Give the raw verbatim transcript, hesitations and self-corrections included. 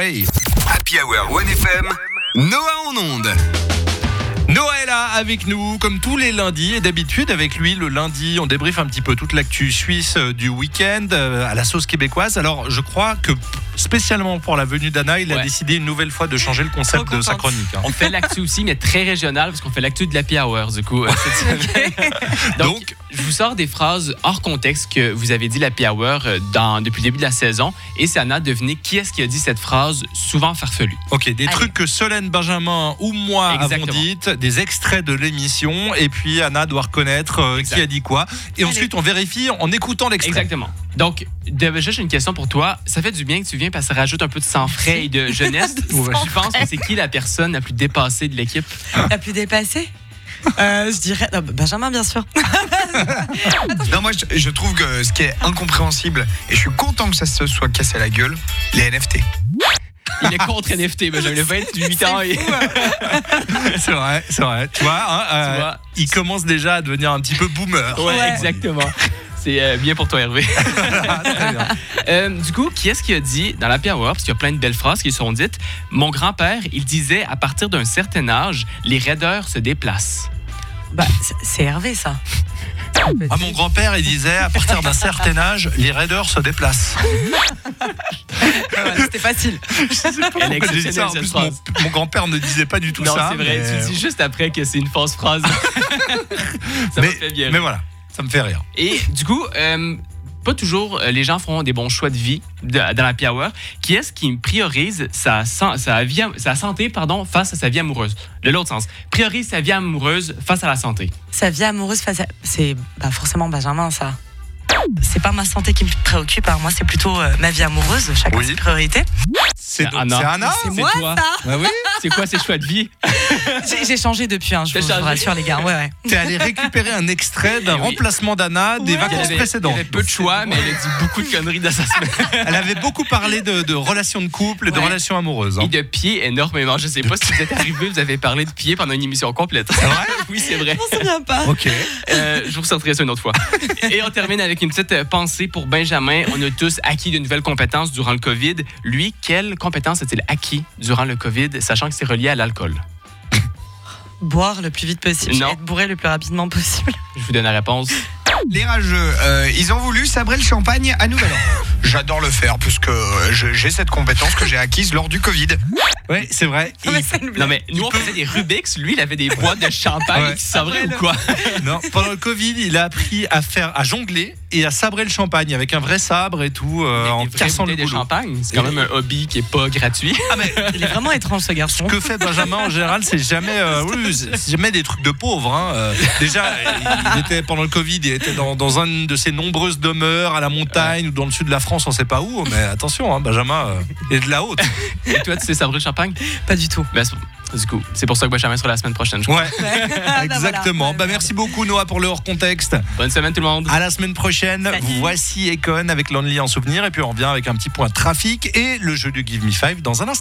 Way. Happy Hour One F M, Noah en onde. Noah est là avec nous comme tous les lundis et d'habitude avec lui le lundi on débriefe un petit peu toute l'actu suisse du week-end à la sauce québécoise. Alors je crois que spécialement pour la venue d'Anna il ouais. a décidé une nouvelle fois de changer le concept de sa chronique. Hein. On fait l'actu aussi mais très régional parce qu'on fait l'actu de l'Happy Hour du coup. Okay. Donc, Donc je vous sors des phrases hors contexte que vous avez dit l'Happy Hour dans, depuis le début de la saison et c'est Anna de deviner qui est-ce qui a dit cette phrase souvent farfelue. Ok, des Allez. trucs que Solène, Benjamin ou moi Exactement. avons dites, des extraits de l'émission et puis Anna doit reconnaître euh, qui a dit quoi et Allez. ensuite on vérifie en écoutant l'extrait. Exactement. Donc, déjà, j'ai une question pour toi. Ça fait du bien que tu viennes parce que ça rajoute un peu de sang frais et de jeunesse. Je pense que c'est qui la personne la plus dépassée de l'équipe? La plus dépassée? Euh, je dirais non, Benjamin, bien sûr. Non, moi, je, je trouve que ce qui est incompréhensible, et je suis content que ça se soit cassé la gueule, les N F T. Il est contre N F T, mais j'avais vingt-huit ans. Et... c'est vrai, c'est vrai. Tu vois, hein, euh, tu vois il commence déjà à devenir un petit peu boomer. Ouais, ouais. exactement. C'est euh, bien pour toi, Hervé. Très bien. Euh, du coup, qui est-ce qui a dit dans l'Happy Hour, parce qu'il y a plein de belles phrases qui sont dites, mon grand-père, il disait à partir d'un certain âge, les raideurs se déplacent. Bah, c'est Hervé, ça. Ah, mon grand-père, il disait à partir d'un certain âge, les raideurs se déplacent. Voilà, c'était facile. Je sais pas pourquoi j'ai dit ça. En plus, mon, mon grand-père ne disait pas du tout non, ça. Non, c'est vrai. Mais... Tu dis juste après que c'est une fausse phrase. Ça mais, me fait bien. Mais voilà, ça me fait rire. Et du coup, euh, pas toujours les gens feront des bons choix de vie de, dans l'Happy Hour. Qui est-ce qui priorise sa, sa, vie, sa santé pardon, face à sa vie amoureuse? De l'autre sens, priorise sa vie amoureuse face à la santé. Sa vie amoureuse face à... C'est bah, forcément Benjamin, ça. C'est pas ma santé qui me préoccupe, hein. Moi c'est plutôt euh, ma vie amoureuse, chacun oui. ses priorités. C'est, c'est Anna. C'est, Anna. c'est, c'est moi toi. ça. Bah oui. C'est quoi ces choix de vie? j'ai, j'ai changé depuis, hein, je vous, vous rassure les gars. Ouais, ouais. T'es allé récupérer un extrait d'un oui. remplacement d'Anna des ouais. vacances avait, précédentes. Il y avait peu de choix, mais elle a dit beaucoup de conneries dans sa semaine. Elle avait beaucoup parlé de, de relations de couple et ouais. de relations amoureuses. Hein. Et de pieds énormément. Je sais pas si vous êtes arrivé, vous avez parlé de pieds pendant une émission complète. C'est vrai? Oui, c'est vrai. Je m'en souviens pas. Ok. Euh, je vous ressortirai ça une autre fois. Et on termine avec une petite pensée pour Benjamin. On a tous acquis de nouvelles compétences durant le COVID. Lui, quelles compétences a-t-il acquis durant le COVID, sachant que c'est relié à l'alcool? Boire le plus vite possible. Non. Être bourré le plus rapidement possible. Je vous donne la réponse. Les rageux, euh, ils ont voulu sabrer le champagne à Nouvel An. J'adore le faire puisque je, j'ai cette compétence que j'ai acquise lors du Covid. Oui, c'est vrai. Non, mais, c'est non, mais nous, on faisait des Rubik's. Lui, il avait des boîtes de champagne ouais. qui sabraient ou quoi? Non, pendant le Covid, il a appris à faire, à jongler et à sabrer le champagne avec un vrai sabre et tout, euh, en cassant le de champagne. C'est quand même un hobby qui est pas gratuit. Ah, mais il est vraiment étrange, ce garçon. Ce que fait Benjamin, en général, c'est jamais, euh, oui, c'est jamais des trucs de pauvres. Hein. Euh, déjà, il était, pendant le Covid, il était dans, dans un de ces nombreuses demeures à la montagne ouais. ou dans le sud de la France, on sait pas où, mais attention, hein, Benjamin euh, est de la haute. Et toi, tu sais sabrer le champagne? Pas du tout. Ben, du coup, c'est pour ça que Benjamin sera la semaine prochaine. Je crois. Ouais, exactement. Bah, merci beaucoup, Noah, pour le hors contexte. Bonne semaine, tout le monde. À la semaine prochaine. Salut. Voici Econ avec Lonely en souvenir, et puis on revient avec un petit point trafic et le jeu de Give Me Five dans un instant.